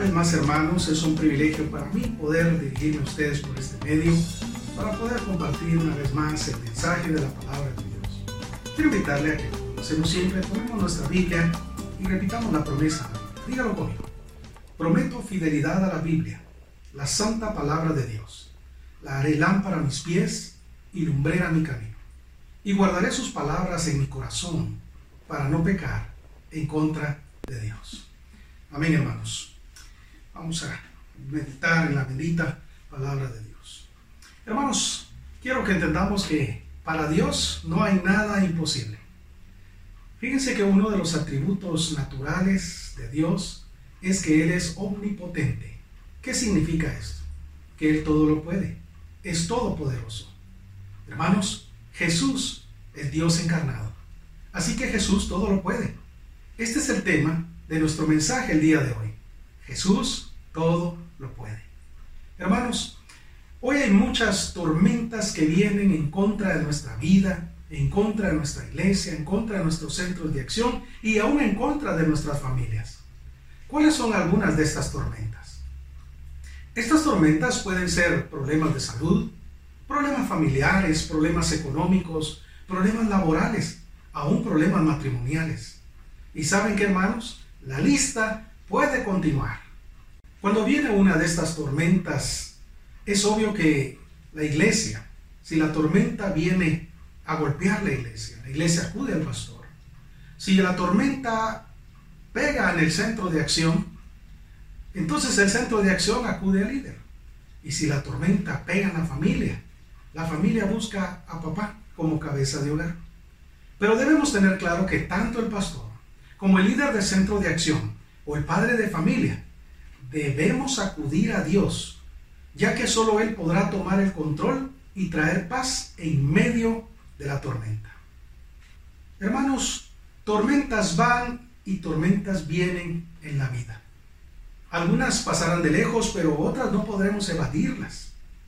vez más, hermanos, es un privilegio para mí poder dirigirme a ustedes por este medio para poder compartir una vez más el mensaje de la palabra de Dios. Quiero invitarle a que, como hacemos siempre, tomemos nuestra Biblia y repitamos la promesa. Dígalo conmigo. Prometo fidelidad a la Biblia, la santa palabra de Dios. La haré lámpara a mis pies y lumbrera a mi camino. Y guardaré sus palabras en mi corazón para no pecar en contra de Dios. Amén, hermanos. Vamos a meditar en la bendita palabra de Dios. Hermanos, quiero que entendamos que para Dios no hay nada imposible. Fíjense que uno de los atributos naturales de Dios es que Él es omnipotente. ¿Qué significa esto? Que Él todo lo puede, es todopoderoso. Hermanos, Jesús es Dios encarnado. Así que Jesús todo lo puede. Este es el tema de nuestro mensaje el día de hoy. Jesús todo lo puede. Hermanos, hoy hay muchas tormentas que vienen en contra de nuestra vida, en contra de nuestra iglesia, en contra de nuestros centros de acción y aún en contra de nuestras familias. ¿Cuáles son algunas de estas tormentas? Estas tormentas pueden ser problemas de salud, problemas familiares, problemas económicos, problemas laborales, aún problemas matrimoniales. ¿Y saben qué, hermanos? La lista puede continuar. Cuando viene una de estas tormentas, es obvio que la iglesia, si la tormenta viene a golpear la iglesia acude al pastor. Si la tormenta pega en el centro de acción, entonces el centro de acción acude al líder. Y si la tormenta pega en la familia busca a papá como cabeza de hogar. Pero debemos tener claro que tanto el pastor como el líder del centro de acción o el padre de familia, debemos acudir a Dios, ya que solo Él podrá tomar el control y traer paz en medio de la tormenta. Hermanos, tormentas van y tormentas vienen en la vida. Algunas pasarán de lejos, pero otras no podremos evadirlas.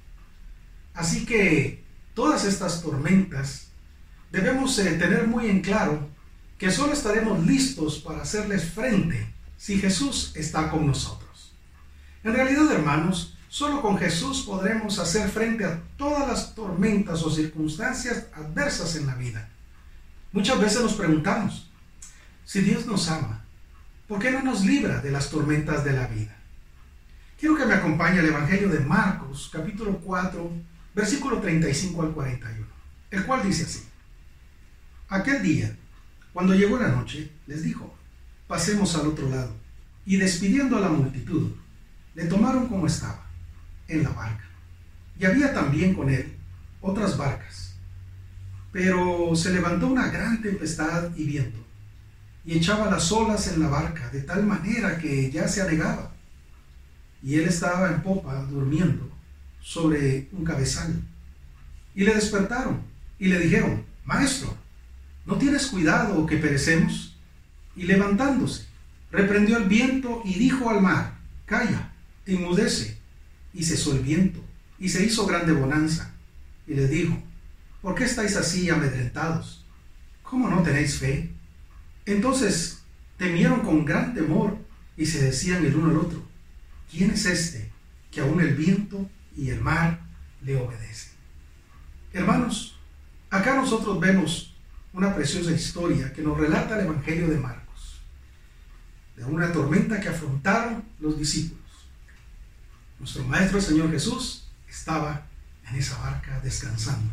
Así que todas estas tormentas debemos tener muy en claro que solo estaremos listos para hacerles frente si Jesús está con nosotros. En realidad, hermanos, solo con Jesús podremos hacer frente a todas las tormentas o circunstancias adversas en la vida. Muchas veces nos preguntamos, si Dios nos ama, ¿por qué no nos libra de las tormentas de la vida? Quiero que me acompañe el Evangelio de Marcos, capítulo 4, versículo 35 al 41, el cual dice así. Aquel día, cuando llegó la noche, les dijo, pasemos al otro lado. Y despidiendo a la multitud, le tomaron como estaba, en la barca. Y había también con él otras barcas. Pero se levantó una gran tempestad y viento, y echaba las olas en la barca, de tal manera que ya se anegaba. Y él estaba en popa, durmiendo, sobre un cabezal. Y le despertaron, y le dijeron, Maestro, ¿no tienes cuidado que perecemos? Y levantándose, reprendió el viento y dijo al mar, calla, enmudece. Y cesó el viento, y se hizo grande bonanza. Y les dijo, ¿por qué estáis así amedrentados? ¿Cómo no tenéis fe? Entonces temieron con gran temor y se decían el uno al otro, ¿quién es este que aún el viento y el mar le obedecen? Hermanos, acá nosotros vemos una preciosa historia que nos relata el Evangelio de Marcos, de una tormenta que afrontaron los discípulos. Nuestro Maestro, el Señor Jesús, estaba en esa barca descansando.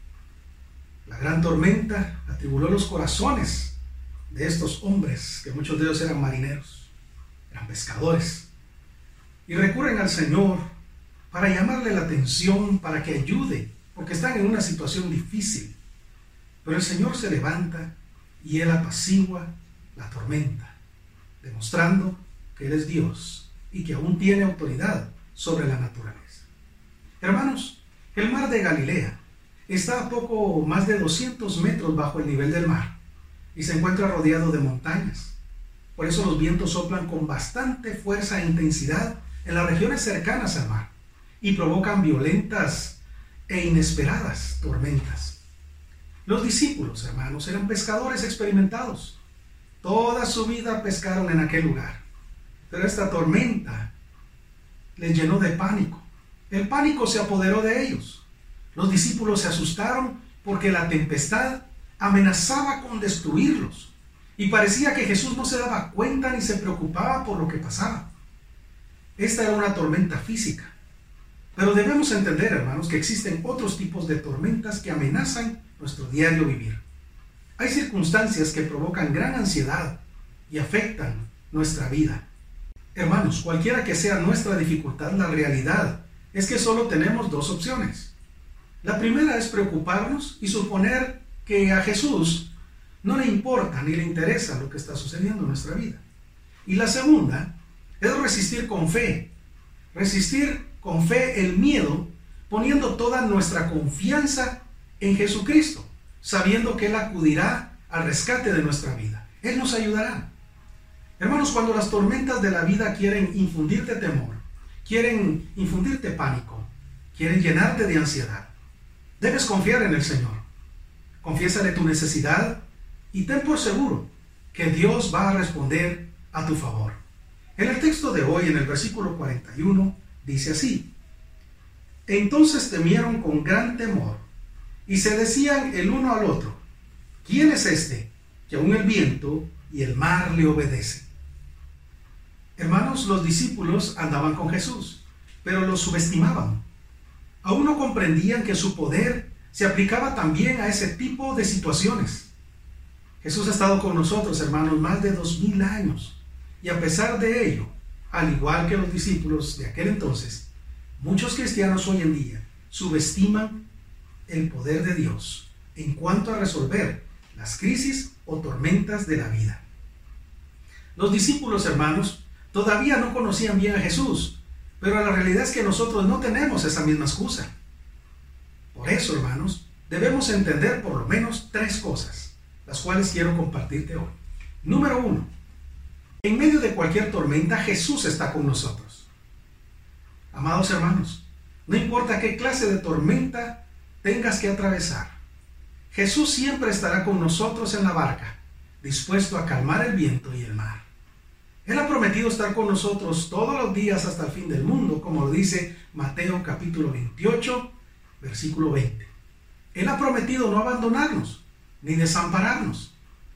La gran tormenta atribuló los corazones de estos hombres, que muchos de ellos eran marineros, eran pescadores, y recurren al Señor para llamarle la atención, para que ayude, porque están en una situación difícil. Pero el Señor se levanta y Él apacigua la tormenta, demostrando que Él es Dios y que aún tiene autoridad sobre la naturaleza. Hermanos, el mar de Galilea está a poco más de 200 metros bajo el nivel del mar y se encuentra rodeado de montañas. Por eso los vientos soplan con bastante fuerza e intensidad en las regiones cercanas al mar y provocan violentas e inesperadas tormentas. Los discípulos, hermanos, eran pescadores experimentados. Toda su vida pescaron en aquel lugar. Pero esta tormenta les llenó de pánico. El pánico se apoderó de ellos. Los discípulos se asustaron porque la tempestad amenazaba con destruirlos. Y parecía que Jesús no se daba cuenta ni se preocupaba por lo que pasaba. Esta era una tormenta física. Pero debemos entender, hermanos, que existen otros tipos de tormentas que amenazan nuestro diario vivir. Hay circunstancias que provocan gran ansiedad y afectan nuestra vida. Hermanos, cualquiera que sea nuestra dificultad, la realidad es que solo tenemos dos opciones. La primera es preocuparnos y suponer que a Jesús no le importa ni le interesa lo que está sucediendo en nuestra vida. Y la segunda es resistir con fe el miedo, poniendo toda nuestra confianza en Jesucristo, sabiendo que Él acudirá al rescate de nuestra vida. Él nos ayudará. Hermanos, cuando las tormentas de la vida quieren infundirte temor, quieren infundirte pánico, quieren llenarte de ansiedad, debes confiar en el Señor. Confiésale tu necesidad y ten por seguro que Dios va a responder a tu favor. En el texto de hoy, en el versículo 41, dice así: Entonces temieron con gran temor y se decían el uno al otro: ¿Quién es este que aún el viento y el mar le obedecen? Hermanos, los discípulos andaban con Jesús, pero lo subestimaban. Aún no comprendían que su poder se aplicaba también a ese tipo de situaciones. Jesús ha estado con nosotros, hermanos, más de 2000 años. Y a pesar de ello, al igual que los discípulos de aquel entonces, muchos cristianos hoy en día subestiman el poder de Dios en cuanto a resolver las crisis o tormentas de la vida. Los discípulos, hermanos, todavía no conocían bien a Jesús, pero la realidad es que nosotros no tenemos esa misma excusa. Por eso, hermanos, debemos entender por lo menos 3 cosas, las cuales quiero compartirte hoy. Número 1. En medio de cualquier tormenta, Jesús está con nosotros. Amados hermanos, no importa qué clase de tormenta tengas que atravesar, Jesús siempre estará con nosotros en la barca, dispuesto a calmar el viento y el mar. Él ha prometido estar con nosotros todos los días hasta el fin del mundo, como lo dice Mateo capítulo 28, versículo 20. Él ha prometido no abandonarnos, ni desampararnos.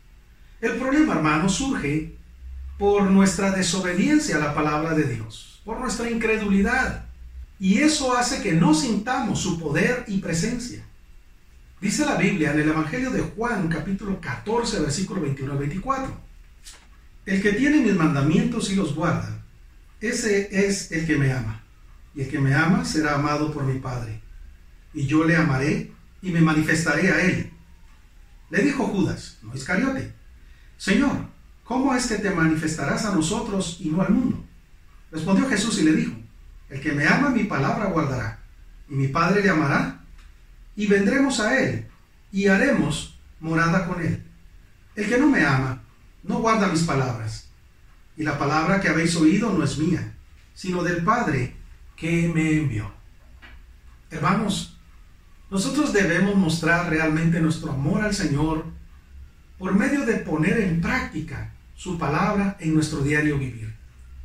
El problema, hermanos, surge por nuestra desobediencia a la palabra de Dios, por nuestra incredulidad. Y eso hace que no sintamos su poder y presencia. Dice la Biblia en el Evangelio de Juan, capítulo 14, versículo 21 al 24. El que tiene mis mandamientos y los guarda, ese es el que me ama. Y el que me ama será amado por mi Padre. Y yo le amaré y me manifestaré a él. Le dijo Judas, no Iscariote: Señor, ¿cómo es que te manifestarás a nosotros y no al mundo? Respondió Jesús y le dijo: El que me ama, mi palabra guardará, y mi Padre le amará, y vendremos a él, y haremos morada con él. El que no me ama, no guarda mis palabras, y la palabra que habéis oído no es mía, sino del Padre que me envió. Hermanos, nosotros debemos mostrar realmente nuestro amor al Señor por medio de poner en práctica su palabra en nuestro diario vivir.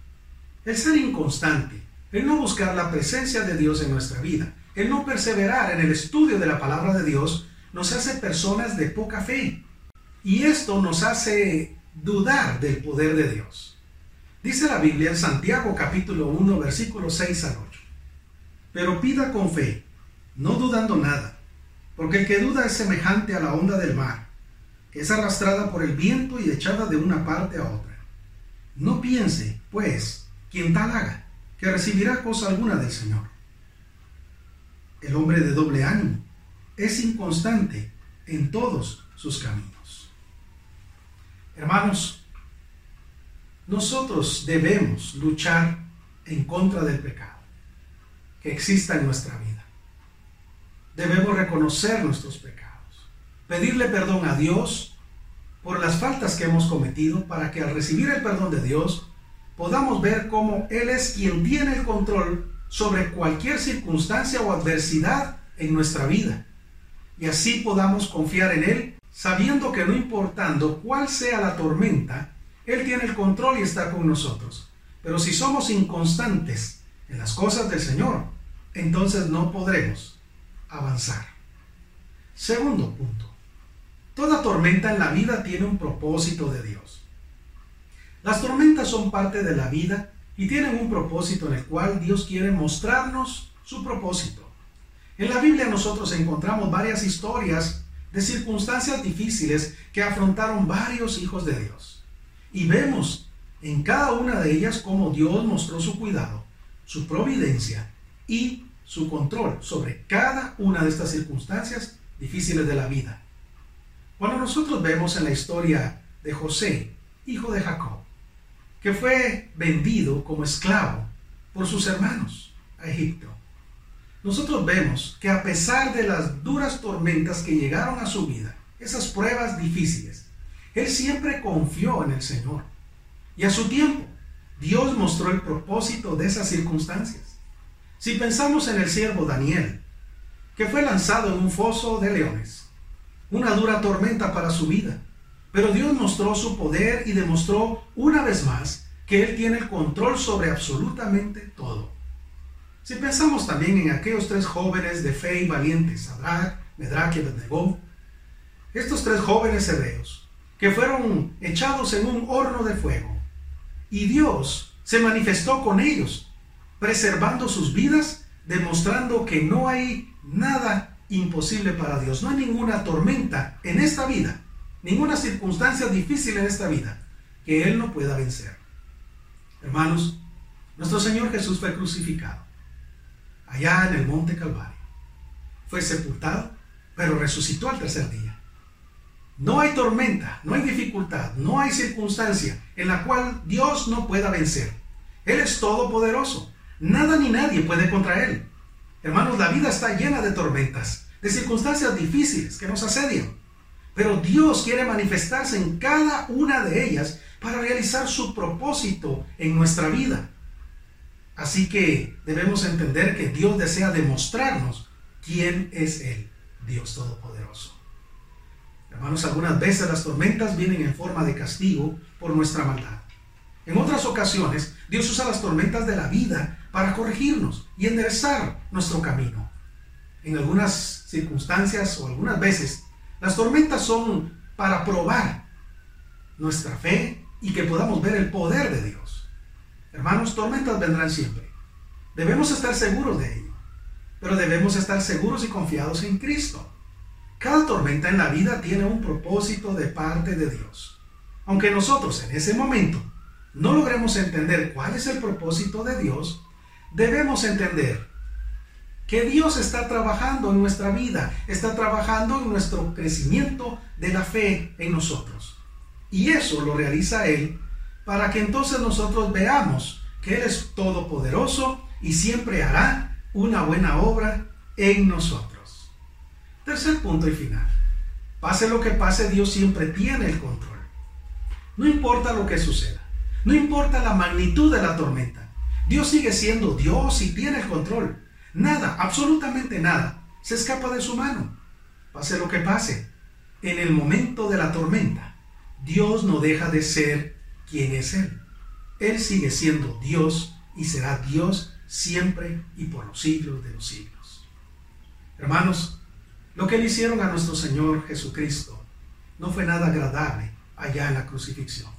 El ser inconstante, el no buscar la presencia de Dios en nuestra vida, el no perseverar en el estudio de la palabra de Dios, nos hace personas de poca fe. Y esto nos hace dudar del poder de Dios. Dice la Biblia en Santiago capítulo 1, versículos 6 al 8. Pero pida con fe, no dudando nada, porque el que duda es semejante a la onda del mar, que es arrastrada por el viento y echada de una parte a otra. No piense, pues, quien tal haga, que recibirá cosa alguna del Señor. El hombre de doble ánimo es inconstante en todos sus caminos. Hermanos, nosotros debemos luchar en contra del pecado que exista en nuestra vida. Debemos reconocer nuestros pecados, pedirle perdón a Dios por las faltas que hemos cometido, para que al recibir el perdón de Dios podamos ver cómo Él es quien tiene el control sobre cualquier circunstancia o adversidad en nuestra vida, y así podamos confiar en Él, sabiendo que no importando cuál sea la tormenta, Él tiene el control y está con nosotros. Pero si somos inconstantes en las cosas del Señor, entonces no podremos avanzar. Segundo punto. Toda tormenta en la vida tiene un propósito de Dios. Las tormentas son parte de la vida y tienen un propósito en el cual Dios quiere mostrarnos su propósito. En la Biblia nosotros encontramos varias historias de circunstancias difíciles que afrontaron varios hijos de Dios. Y vemos en cada una de ellas cómo Dios mostró su cuidado, su providencia y su control sobre cada una de estas circunstancias difíciles de la vida. Cuando nosotros vemos en la historia de José, hijo de Jacob, que fue vendido como esclavo por sus hermanos a Egipto, nosotros vemos que a pesar de las duras tormentas que llegaron a su vida, esas pruebas difíciles, él siempre confió en el Señor. Y a su tiempo, Dios mostró el propósito de esas circunstancias. Si pensamos en el siervo Daniel, que fue lanzado en un foso de leones, una dura tormenta para su vida, pero Dios mostró su poder y demostró una vez más que Él tiene el control sobre absolutamente todo. Si pensamos también en aquellos 3 jóvenes de fe y valientes, Sadrach, Medrach y Abednego, estos 3 jóvenes hebreos que fueron echados en un horno de fuego, y Dios se manifestó con ellos, preservando sus vidas, demostrando que no hay nada imposible para Dios. No hay ninguna tormenta en esta vida, ninguna circunstancia difícil en esta vida que Él no pueda vencer. Hermanos, nuestro Señor Jesús fue crucificado allá en el monte Calvario. Fue sepultado, pero resucitó al tercer día. No hay tormenta, no hay dificultad, no hay circunstancia en la cual Dios no pueda vencer. Él es todopoderoso. Nada ni nadie puede contra Él. Hermanos, la vida está llena de tormentas, de circunstancias difíciles que nos asedian. Pero Dios quiere manifestarse en cada una de ellas para realizar su propósito en nuestra vida. Así que debemos entender que Dios desea demostrarnos quién es Él, Dios Todopoderoso. Hermanos, algunas veces las tormentas vienen en forma de castigo por nuestra maldad. En otras ocasiones, Dios usa las tormentas de la vida para corregirnos y enderezar nuestro camino. En algunas circunstancias o algunas veces, las tormentas son para probar nuestra fe y que podamos ver el poder de Dios. Hermanos, tormentas vendrán siempre. Debemos estar seguros de ello, pero debemos estar seguros y confiados en Cristo. Cada tormenta en la vida tiene un propósito de parte de Dios. Aunque nosotros en ese momento no logremos entender cuál es el propósito de Dios, debemos entender que Dios está trabajando en nuestra vida, está trabajando en nuestro crecimiento de la fe en nosotros. Y eso lo realiza Él para que entonces nosotros veamos que Él es todopoderoso y siempre hará una buena obra en nosotros. Tercer punto y final. Pase lo que pase, Dios siempre tiene el control. No importa lo que suceda, no importa la magnitud de la tormenta, Dios sigue siendo Dios y tiene el control. Nada, absolutamente nada, se escapa de su mano. Pase lo que pase, en el momento de la tormenta, Dios no deja de ser quien es Él. Él sigue siendo Dios y será Dios siempre y por los siglos de los siglos. Hermanos, lo que le hicieron a nuestro Señor Jesucristo no fue nada agradable allá en la crucifixión.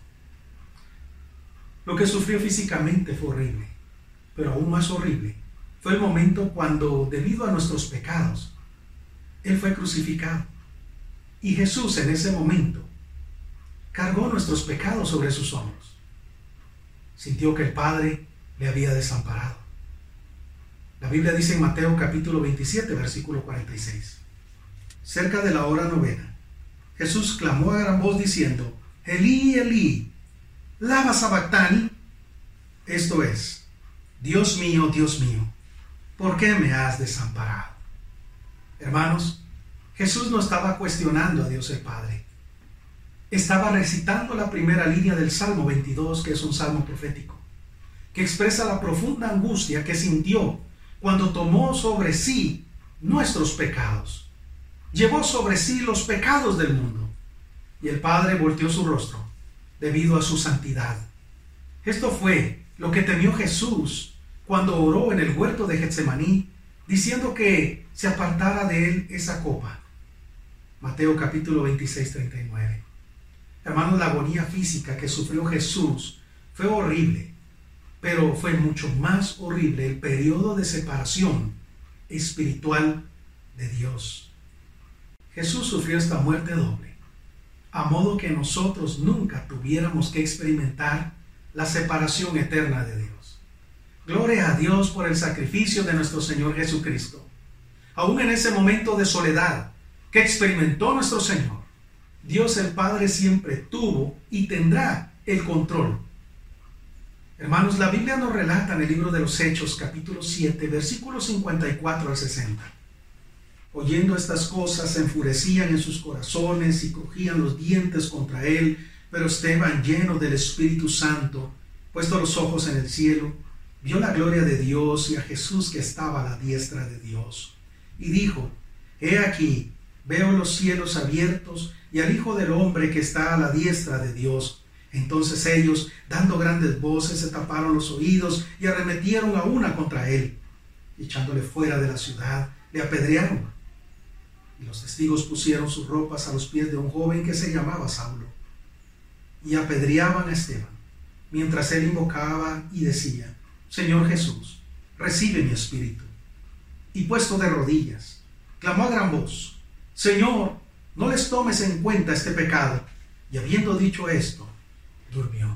Lo que sufrió físicamente fue horrible, pero aún más horrible fue el momento cuando, debido a nuestros pecados, Él fue crucificado. Y Jesús en ese momento cargó nuestros pecados sobre sus hombros. Sintió que el Padre le había desamparado. La Biblia dice en Mateo capítulo 27, versículo 46. Cerca de la hora novena, Jesús clamó a gran voz diciendo: Elí, Elí, lama sabactani. Esto es: Dios mío, ¿por qué me has desamparado? Hermanos, Jesús no estaba cuestionando a Dios el Padre. Estaba recitando la primera línea del Salmo 22, que es un salmo profético, que expresa la profunda angustia que sintió cuando tomó sobre sí nuestros pecados. Llevó sobre sí los pecados del mundo. Y el Padre volteó su rostro debido a su santidad. Esto fue lo que temió Jesús cuando oró en el huerto de Getsemaní, diciendo que se apartara de él esa copa. Mateo capítulo 26, 39. Hermanos, la agonía física que sufrió Jesús fue horrible, pero fue mucho más horrible el periodo de separación espiritual de Dios. Jesús sufrió esta muerte doble, a modo que nosotros nunca tuviéramos que experimentar la separación eterna de Dios. Gloria a Dios por el sacrificio de nuestro Señor Jesucristo. Aún en ese momento de soledad que experimentó nuestro Señor, Dios el Padre siempre tuvo y tendrá el control. Hermanos, la Biblia nos relata en el libro de los Hechos, capítulo 7, versículos 54 al 60. Oyendo estas cosas, se enfurecían en sus corazones y crujían los dientes contra él, pero Esteban, lleno del Espíritu Santo, puesto los ojos en el cielo, vio la gloria de Dios y a Jesús que estaba a la diestra de Dios. Y dijo: He aquí, veo los cielos abiertos y al Hijo del Hombre que está a la diestra de Dios. Entonces ellos, dando grandes voces, se taparon los oídos y arremetieron a una contra él. Echándole fuera de la ciudad, le apedrearon. Y los testigos pusieron sus ropas a los pies de un joven que se llamaba Saulo. Y apedreaban a Esteban, mientras él invocaba y decía: Señor Jesús, recibe mi espíritu. Y puesto de rodillas, clamó a gran voz: Señor, no les tomes en cuenta este pecado. Y habiendo dicho esto, durmió.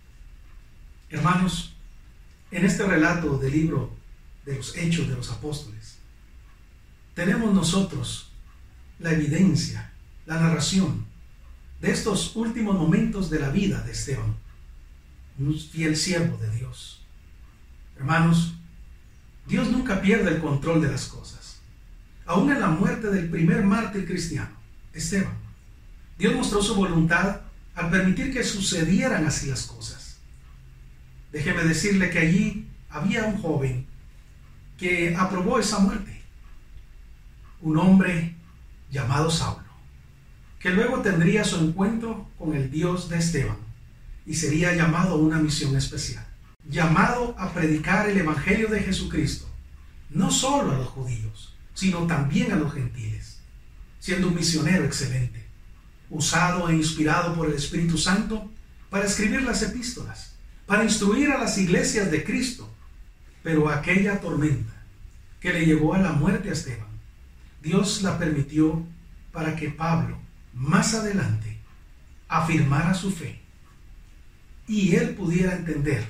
Hermanos, en este relato del libro de los Hechos de los Apóstoles, tenemos nosotros la evidencia, la narración de estos últimos momentos de la vida de Esteban, un fiel siervo de Dios. Hermanos, Dios nunca pierde el control de las cosas. Aún en la muerte del primer mártir cristiano, Esteban, Dios mostró su voluntad al permitir que sucedieran así las cosas. Déjeme decirle que allí había un joven que aprobó esa muerte, un hombre llamado Saulo, que luego tendría su encuentro con el Dios de Esteban y sería llamado a una misión especial, llamado a predicar el Evangelio de Jesucristo, no solo a los judíos, sino también a los gentiles, siendo un misionero excelente, usado e inspirado por el Espíritu Santo para escribir las epístolas, para instruir a las iglesias de Cristo. Pero aquella tormenta que le llevó a la muerte a Esteban, Dios la permitió para que Pablo, más adelante, afirmara su fe y él pudiera entender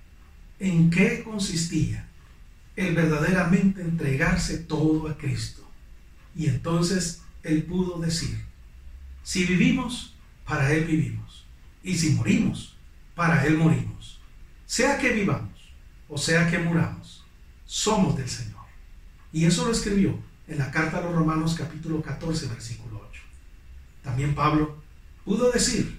en qué consistía el verdaderamente entregarse todo a Cristo. Y entonces él pudo decir: si vivimos, para Él vivimos, y si morimos, para Él morimos. Sea que vivamos o sea que muramos, somos del Señor. Y eso lo escribió en la carta a los Romanos capítulo 14, versículo 8. También Pablo pudo decir: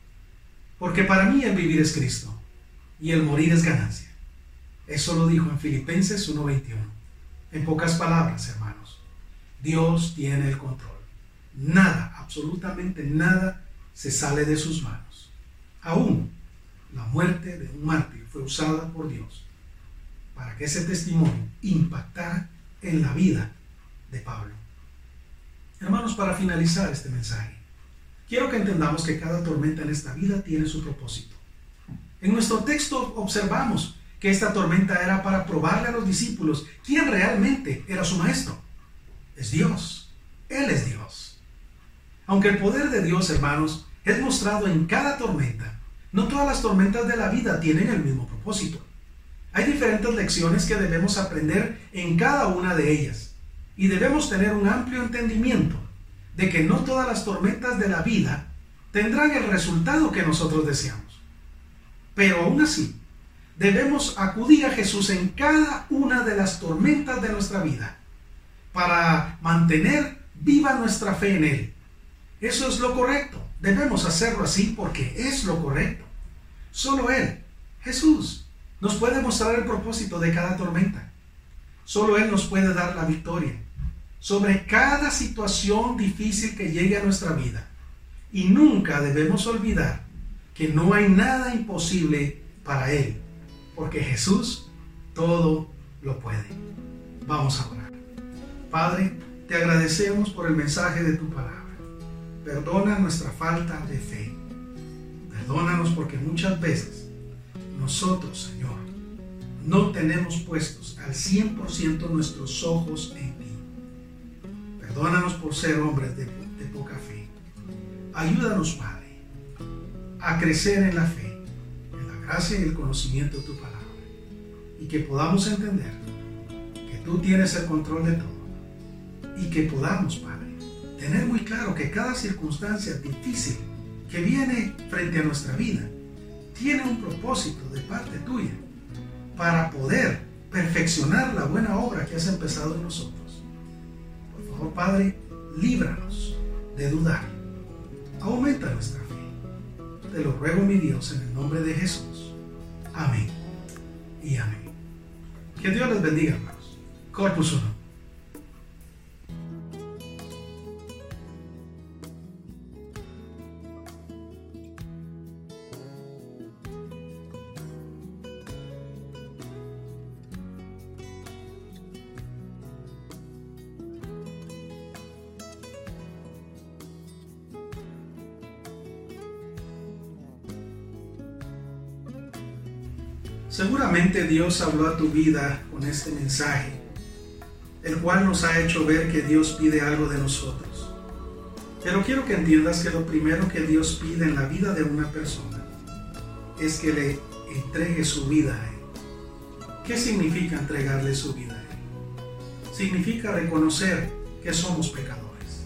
porque para mí el vivir es Cristo y el morir es ganancia. Eso lo dijo en Filipenses 1:21. En pocas palabras, hermanos, Dios tiene el control. Nada, absolutamente nada, se sale de sus manos. Aún la muerte de un mártir fue usada por Dios para que ese testimonio impactara en la vida de Pablo. Hermanos, para finalizar este mensaje, quiero que entendamos que cada tormenta en esta vida tiene su propósito. En nuestro texto observamos que esta tormenta era para probarle a los discípulos quién realmente era su maestro. Es Dios. Él es Dios. Aunque el poder de Dios, hermanos, es mostrado en cada tormenta, no todas las tormentas de la vida tienen el mismo propósito. Hay diferentes lecciones que debemos aprender en cada una de ellas, y debemos tener un amplio entendimiento de que no todas las tormentas de la vida tendrán el resultado que nosotros deseamos. Pero aún así, debemos acudir a Jesús en cada una de las tormentas de nuestra vida para mantener viva nuestra fe en Él. Eso es lo correcto. Debemos hacerlo así porque es lo correcto. Solo Él, Jesús, nos puede mostrar el propósito de cada tormenta. Solo Él nos puede dar la victoria sobre cada situación difícil que llegue a nuestra vida. Y nunca debemos olvidar que no hay nada imposible para Él. porque Jesús todo lo puede. Vamos a orar. Padre, te agradecemos por el mensaje de tu palabra. Perdona nuestra falta de fe. Perdónanos porque muchas veces nosotros, Señor, no tenemos puestos al 100% nuestros ojos en ti. Perdónanos por ser hombres de poca fe. Ayúdanos, Padre, a crecer en la fe, en la gracia y el conocimiento de tu palabra, y que podamos entender que tú tienes el control de todo, y que podamos, Padre, tener muy claro que cada circunstancia difícil que viene frente a nuestra vida tiene un propósito de parte tuya para poder perfeccionar la buena obra que has empezado en nosotros. Por favor, Padre, líbranos de dudar. Aumenta nuestra fe. Te lo ruego, mi Dios, en el nombre de Jesús. Amén y amén. Que Dios les bendiga, hermanos. Corpus Uno. Seguramente Dios habló a tu vida con este mensaje, el cual nos ha hecho ver que Dios pide algo de nosotros. Pero quiero que entiendas que lo primero que Dios pide en la vida de una persona es que le entregue su vida a Él. ¿Qué significa entregarle su vida a Él? Significa reconocer que somos pecadores.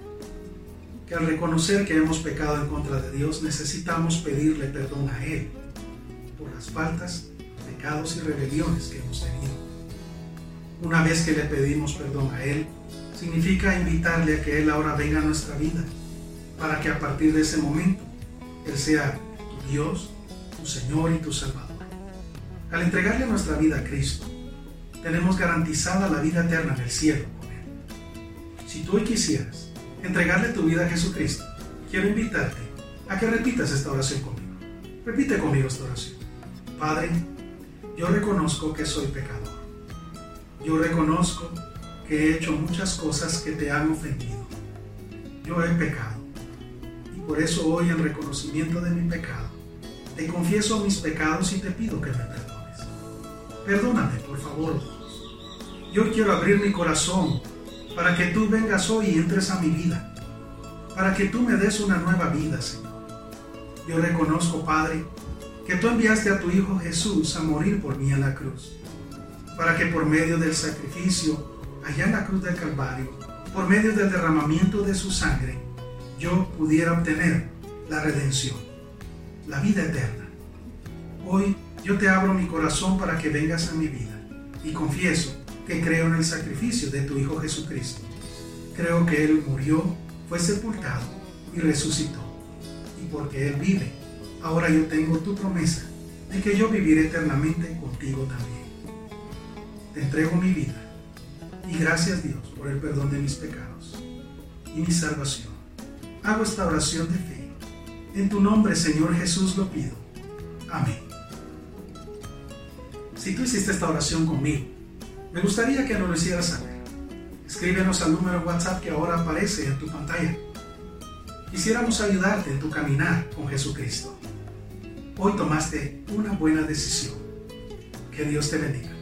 Que al reconocer que hemos pecado en contra de Dios, necesitamos pedirle perdón a Él por las faltas, pecados y rebeliones que hemos tenido. Una vez que le pedimos perdón a Él, significa invitarle a que Él ahora venga a nuestra vida, para que a partir de ese momento Él sea tu Dios, tu Señor y tu Salvador. Al entregarle nuestra vida a Cristo, tenemos garantizada la vida eterna en el cielo con Él. Si tú hoy quisieras entregarle tu vida a Jesucristo, quiero invitarte a que repitas esta oración conmigo. Repite conmigo esta oración. Padre, yo reconozco que soy pecador. Yo reconozco que he hecho muchas cosas que te han ofendido. Yo he pecado. Y por eso hoy, en reconocimiento de mi pecado, te confieso mis pecados y te pido que me perdones. Perdóname, por favor. Yo quiero abrir mi corazón para que tú vengas hoy y entres a mi vida, para que tú me des una nueva vida, Señor. Yo reconozco, Padre, que tú enviaste a tu Hijo Jesús a morir por mí en la cruz, para que por medio del sacrificio allá en la cruz del Calvario, por medio del derramamiento de su sangre, yo pudiera obtener la redención, la vida eterna. Hoy yo te abro mi corazón para que vengas a mi vida y confieso que creo en el sacrificio de tu Hijo Jesucristo. Creo que Él murió, fue sepultado y resucitó. Y porque Él vive, ahora yo tengo tu promesa de que yo viviré eternamente contigo también. Te entrego mi vida y gracias, Dios, por el perdón de mis pecados y mi salvación. Hago esta oración de fe. En tu nombre, Señor Jesús, lo pido. Amén. Si tú hiciste esta oración conmigo, me gustaría que nos lo hicieras saber. Escríbenos al número WhatsApp que ahora aparece en tu pantalla. Quisiéramos ayudarte en tu caminar con Jesucristo. Hoy tomaste una buena decisión. Que Dios te bendiga.